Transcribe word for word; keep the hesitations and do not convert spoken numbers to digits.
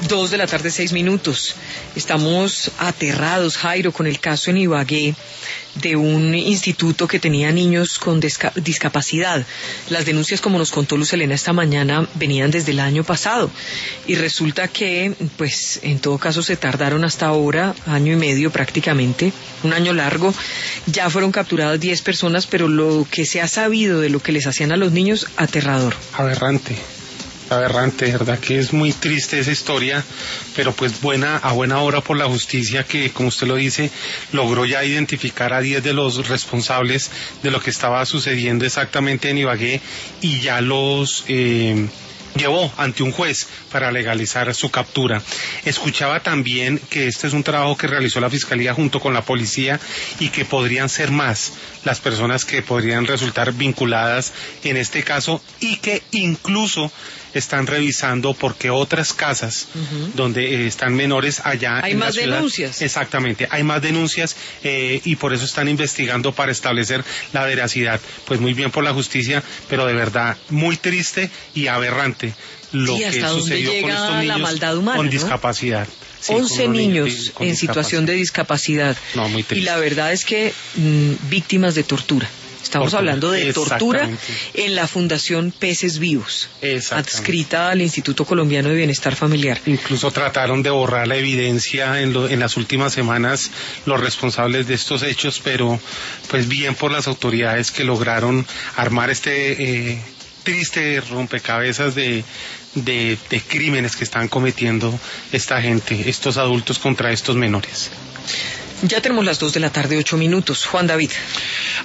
Dos de la tarde, seis minutos. Estamos aterrados, Jairo, con el caso en Ibagué de un instituto que tenía niños con disca- discapacidad. Las denuncias, como nos contó Luz Helena esta mañana, venían desde el año pasado. Y resulta que, pues, en todo caso se tardaron hasta ahora, año y medio prácticamente, un año largo. Ya fueron capturadas diez personas, pero lo que se ha sabido de lo que les hacían a los niños, aterrador. Aberrante. Aberrante, de verdad que es muy triste esa historia, pero pues buena, a buena hora por la justicia que, como usted lo dice, logró ya identificar a diez de los responsables de lo que estaba sucediendo exactamente en Ibagué y ya los eh, llevó ante un juez para legalizar su captura. Escuchaba también que este es un trabajo que realizó la Fiscalía junto con la policía y que podrían ser más las personas que podrían resultar vinculadas en este caso y que incluso están revisando porque otras casas uh-huh. donde eh, están menores allá hay en más la ciudad, denuncias. Exactamente, hay más denuncias eh, y por eso están investigando para establecer la veracidad. Pues muy bien por la justicia, pero de verdad muy triste y aberrante lo sí, que sucedió con estos niños la maldad humana, con ¿no? discapacidad. Sí, once niños en situación de discapacidad. No, muy triste. Y la verdad es que mmm, víctimas de tortura. Estamos hablando de tortura en la Fundación Peces Vivos, adscrita al Instituto Colombiano de Bienestar Familiar. Incluso trataron de borrar la evidencia en, lo, en las últimas semanas los responsables de estos hechos, pero pues bien por las autoridades que lograron armar este eh, triste rompecabezas de, de, de crímenes que están cometiendo esta gente, estos adultos contra estos menores. Ya tenemos las dos de la tarde, ocho minutos. Juan David.